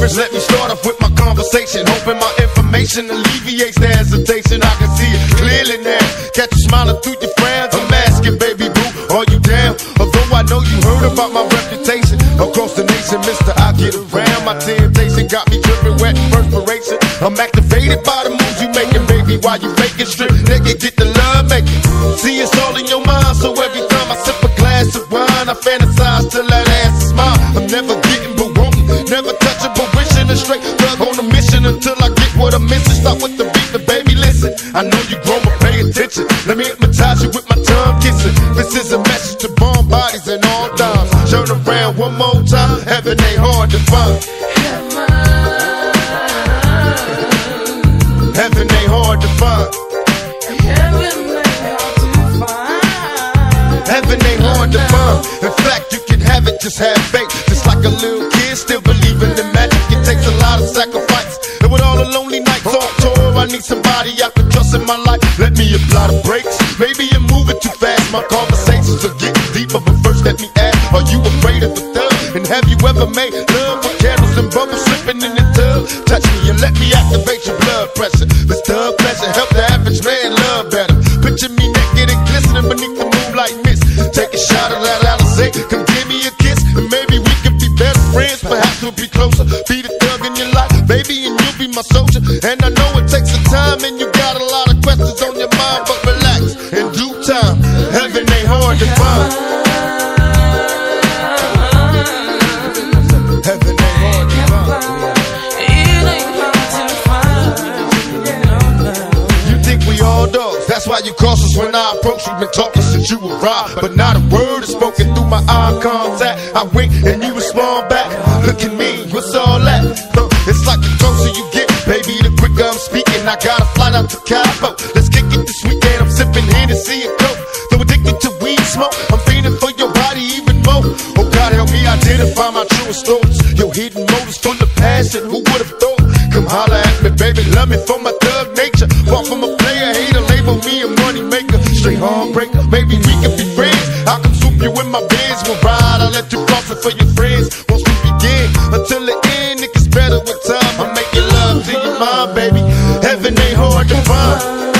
First, let me start off with my conversation, hoping my information alleviates the hesitation. I can see it clearly now. Catch you smiling through your frowns. I'm asking, baby boo, are you down? Although I know you heard about my reputation across the nation, mister, I get around. My temptation got me dripping wet perspiration. I'm activated by the moves you making, baby. While you faking strip, nigga, get the love making. See, it's all in your mind, so every time I sip a glass of wine, I fantasize till that ass is mine. I'm never getting but wanting, never touching but wishing. A straight thug on a mission until I get what I'm missing. Stop with the beat, but baby, listen. I know you grown, but pay attention. Let me hypnotize you with my tongue kissing. This is a message to bomb bodies and all dimes. Turn around one more time, heaven ain't hard to find. Heaven ain't hard to find. Heaven ain't hard to find. In fact, you can have it, just have faith. Just like a little kid, still believing in magic. It takes a lot of sacrifice. And with all the lonely nights on tour, I need somebody I can trust in my life. Let me apply the brakes. Maybe you're moving too fast. My conversations are getting deeper, but first let me ask, are you afraid of the thug? And have you ever made love with candles and bubbles slipping in the tub? Touch me and let me activate your blood pressure. This thug pleasure help the average man love better. Picture me naked and glistening beneath the moonlight mist. Take a shot of that Alizé, come give me a kiss, and maybe we can be best friends. Perhaps we'll be closer. Be the thug in your life, baby, and you'll be my soldier. And I know it takes some time, and you got a lot of questions on your mind, but relax, in due time. Heaven ain't hard to find. Heaven ain't hard to find. It ain't hard to find. You think we all dogs? That's why you cautious when I approach. You've been talking since you arrived, but not a word is spoken through my eye contact. I wink and you respond back. Look at me, what's all that? It's like the closer you get, baby, the quicker I'm speaking. I got a flight out to Cabo. Let's kick it this weekend. I'm sipping Hennessy and Coke. So addicted to weed smoke, I'm feeling for your body even more. Oh God, help me identify my truest thoughts. Your hidden motives full of passion. Who would've thought? Come holler at me, baby, love me for my thug nature. Far from a player, hater, label me a money maker. Straight heartbreaker, maybe we can be friends. I can swoop you in my Benz, we'll ride. I'll let you cross it for your friends. Once we begin, until the end, it gets better with time. I'm making love to your mind, baby. Heaven ain't hard to find.